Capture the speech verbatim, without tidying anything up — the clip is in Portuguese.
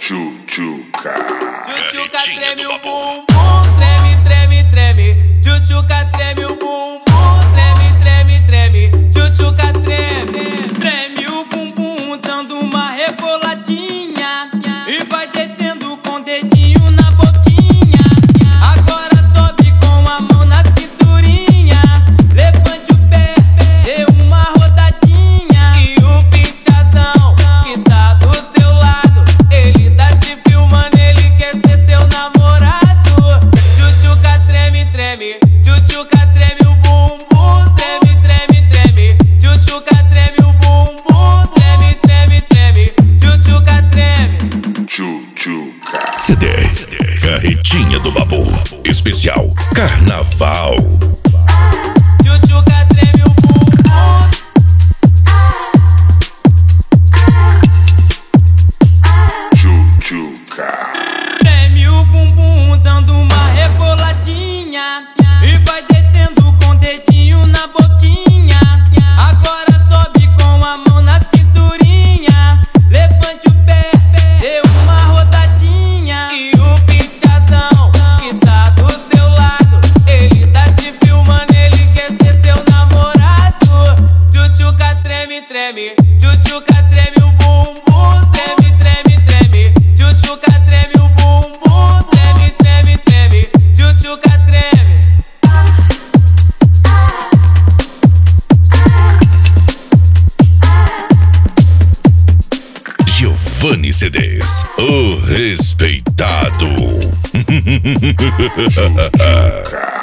Tchutchuca. Tchutchuca treme o bumbum, treme, treme, treme. Tchutchuca treme o bumbum, treme, treme, treme. Tchutchuca treme, treme o bumbum, dando uma reboladinha e vai descendo com o dedinho na boquinha. Agora sobe com a mão na cinturinha, levante o pé, dê uma rodadinha. E o pinchadão que tá do seu lado, ele tá te filmando, ele quer ser seu namorado. Tchutchuca treme, treme, tchutchuca treme o bumbum, treme, treme, treme. Tchutchuca treme o bumbum, treme, treme, treme. Tchutchuca treme. Tchutchuca. C D Carretinha do Babu, especial Carnaval. Tchutchuca treme o bumbum. Tchutchuca. Treme o bumbum, dando uma reboladinha e vai descendo com o dedinho na boquinha. Agora sobe com a mão na cinturinha, levante o pé, dê uma rodadinha. E o pinchadão que tá do seu lado, ele tá te filmando, ele quer ser seu namorado. Tchutchuca treme, treme, tchutchuca treme o bumbum, treme, treme, treme. Tchutchuca treme o bumbum, treme, treme, treme. Tchutchuca treme. Giovanni C Ds, o respeitado. Tchutchuca.